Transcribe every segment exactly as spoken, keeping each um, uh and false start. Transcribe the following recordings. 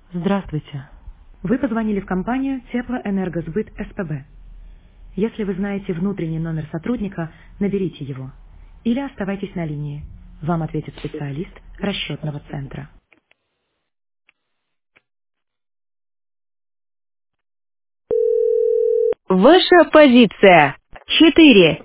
Здравствуйте. Вы позвонили в компанию Теплоэнергосбыт СПБ. Если вы знаете внутренний номер сотрудника, наберите его. Или оставайтесь на линии. Вам ответит специалист расчетного центра. Ваша позиция. Четыре.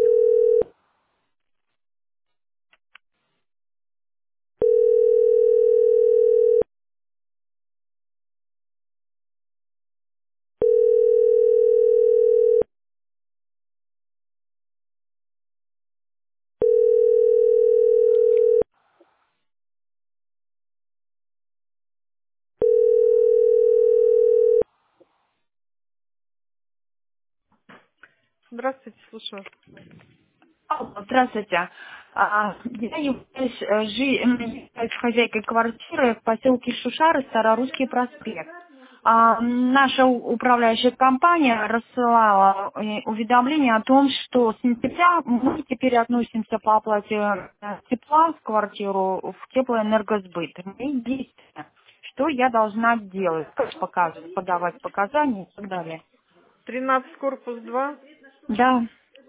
Здравствуйте, слушаю. Алло, здравствуйте. А, Я являюсь, э, жи- м, являюсь хозяйкой квартиры в поселке Шушары, Старорусский проспект. А, наша у- управляющая компания рассылала э, уведомление о том, что с сентября мы теперь относимся по оплате э, тепла в квартиру в теплоэнергосбыт. Мои действия. Что я должна делать? Как показывать, подавать показания и так далее. тринадцать корпус два. Да.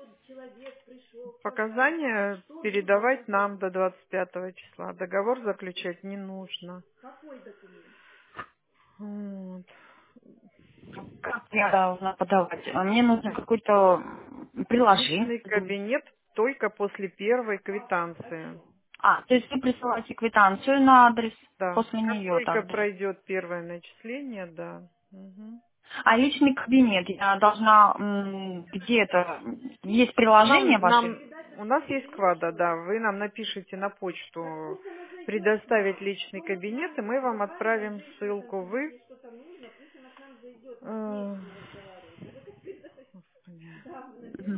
Показания передавать нам до двадцать пятого числа. Договор заключать не нужно. Вот. Как я должна подавать? А Мне нужно какое-то приложение. Личный кабинет только после первой квитанции. А, то есть вы присылаете квитанцию на адрес, Да. после Как нее только тогда. пройдет первое начисление, да. Мгм. А личный кабинет я должна м, где-то... Есть Нам, приложение нам, ваше? у нас есть квада, да. Вы нам напишите на почту предоставить личный кабинет, и мы вам отправим ссылку. Вы э, Мгм.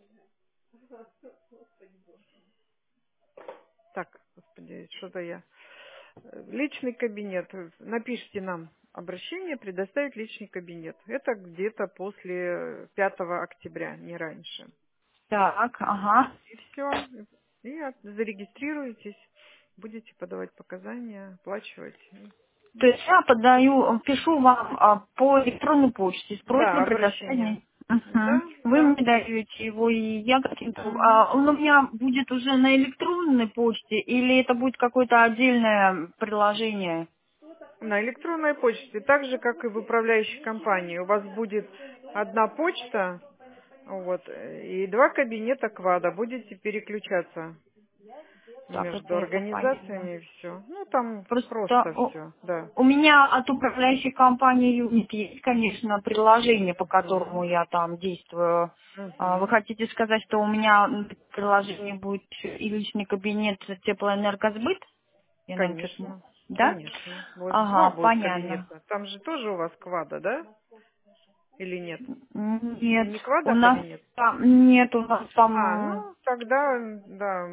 Так, господи, что-то я. Э, Личный кабинет. Напишите нам обращение, предоставить личный кабинет. Это где-то после пятого октября, не раньше. Так, ага. И все. И от- зарегистрируетесь, будете подавать показания, оплачивать. То есть я подаю, пишу вам а, по электронной почте с Да, просьбой предоставить обращение. мне. Мгм. Да, Вы да. мне даете его, и я каким-то... Мгм. А он у меня будет уже на электронной почте, или это будет какое-то отдельное приложение? На электронной почте, так же, как и в управляющей компании. У вас будет одна почта, вот, э, и два кабинета квада. Будете переключаться Так, между это я поняла. организациями и все. Ну, там Просто просто у, все, да. у меня от управляющей компании Юнит есть, конечно, приложение, по которому Мгм. я там действую. А, Вы Мгм. хотите сказать, что у меня м, приложение будет и личный кабинет теплоэнергосбыт? Я, наверное, что-то... Конечно, Да? конечно. Вот два Ага, будет понятно. кабинета. Там же тоже у вас квада, да? Или нет? М, Нет, Не у квада нас кабинет? там... Нет, у нас А, там... э, ну, тогда, да,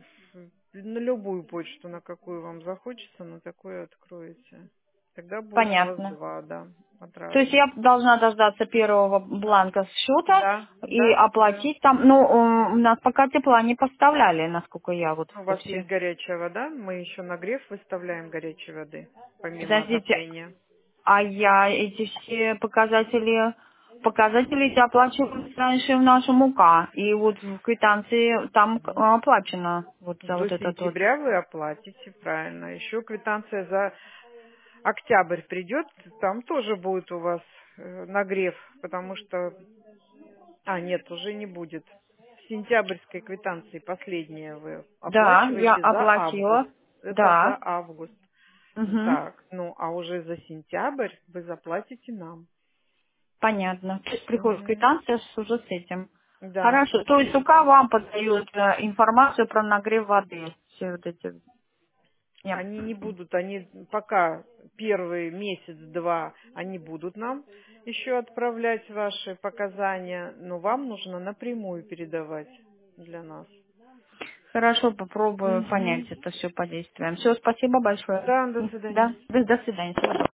на любую почту, на какую вам захочется, на такую откроете. Тогда будет у вас Понятно. два, да, от То есть разных. я должна дождаться первого бланка счета Да, и да, да. оплатить там. Ну, э, у нас пока тепла не поставляли, насколько я вот У это вас есть все. горячая вода, мы еще нагрев выставляем горячей воды, помимо Подождите, отопления. а я эти все показатели, показатели эти оплачивались раньше в нашем УК. И вот в квитанции там э, оплачено вот за До вот этот вот. сентября вы оплатите, правильно. Еще квитанция за октябрь придет, там тоже будет у вас э, нагрев, потому что... А, нет, уже не будет. В сентябрьской квитанции последнее вы Да, я оплачиваете за август. оплатила. Это за Да. август. Угу. Так, ну а уже за сентябрь вы заплатите нам. Понятно. То есть приходит Мгм. квитанция с- уже с этим. Да, Хорошо. То да, есть УК да. вам подает э, информацию про нагрев воды. Все вот эти. Я- Они не будут, они пока первый месяц-два они будут нам еще отправлять ваши показания, но вам нужно напрямую передавать для нас. Хорошо, попробую понять Мгм. это все по действиям. Все, спасибо большое. Да, до Да, свидания. до, до свидания. Всего доброго.